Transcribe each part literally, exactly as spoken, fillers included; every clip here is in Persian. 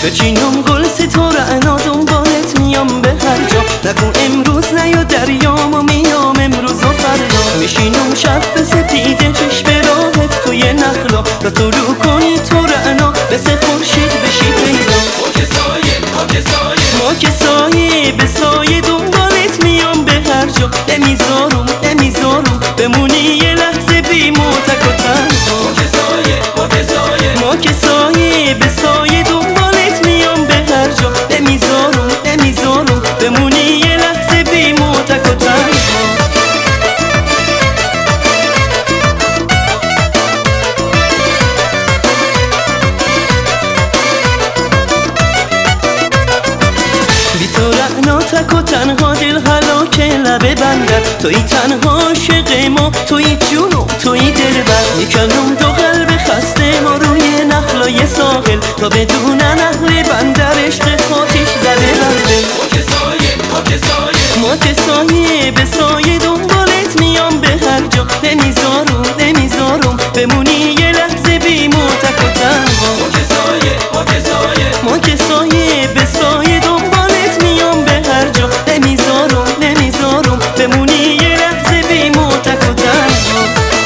بچینم گل ستاره انا دنبالت میام به هر جا. نگو امروز نیا دریام و میام امروز و فردا. میشینم شب به سپیده چشم راحت توی نخلا تا طلوع کنی تو رعنا مثل خورشید بشی پیدا. ما که سایه ما که سایه ما که سایه به سایه دنبالت میام به هر جا. نمیذارم نمیذارم بمونی یه لحظه بی موتک و تنها. ما که سایه ما که سایه ما که سایه به سایه دنبالت میام به هر جا. نمیذارم نمیذارم بمونی یه لحظه بی موتک و تنها. بی تو رعنا تک و تنها دل هلاک لبه بندر. توی تنها عاشق ما توی جون و توی دل بر. میکنم دو قلب خسته ما روی نخلای ساحل تا بدونن اهل بندر عشق خاطیش زده بنده. ما که سایه ما که سایه ما که سایه به سایه دنبالت میام به هر جا. نمیذارم نمیذارم بمونی یه لحظه بی موتک و تنها. ما که سایه ما که سایه ما که سایه به سایه دنبالت میام به هر جا. نمیذارم نمیذارم بمونی یه لحظه بی موتک و تنها.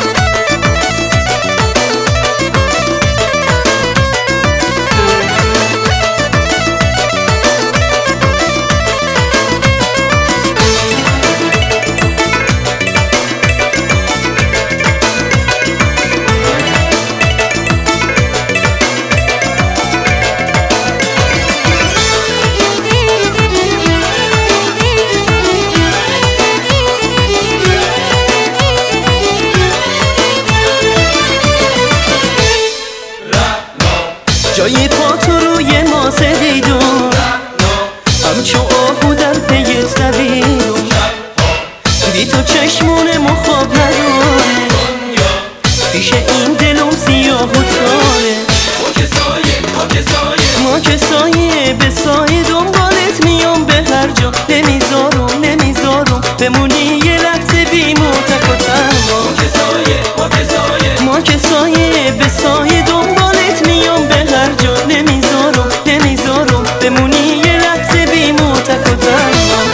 جای پا تو روی ماسه دیدم همچو آهو در پیت دویدم. بی تو چشمون ما خواب نداره پیش این دلم سیاه و تاره. ما که سایه ما که سایه ما که سایه به سایه دنبالت میام به هر جا. نمیذارم نمیذارم بمونی یه لحظه بی موتک و تنها. ما که سایه ما که سایه ما که سایه به سایه دنبالت میام به هر جا. نمیذارم نمیذارم بمونی یه لحظه بی موتک و تنها.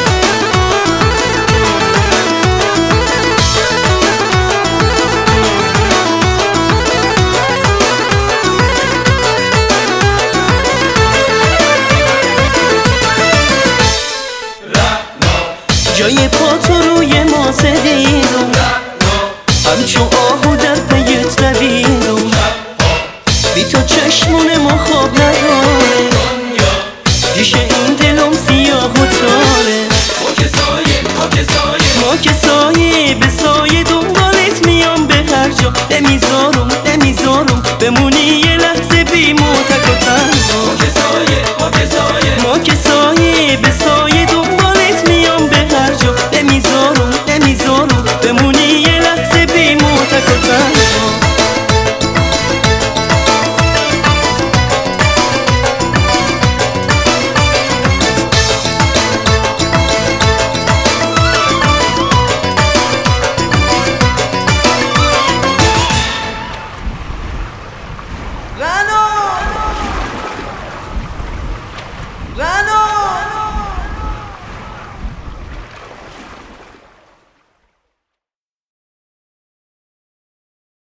جای پا تو روی ماسه دیدم همچو آهو در پیت دویدم. بی تو چشمون ما خواب نداره پیش این دلم سیاه و تاره. ما که سایه ما که سایه ما که سایه به سایه دنبالت میام به هر جا. نمیذارم نمیذارم بمونی یه لحظه بی موتک و تنها. ما که سایه ما که سایه ما که سایه به سایه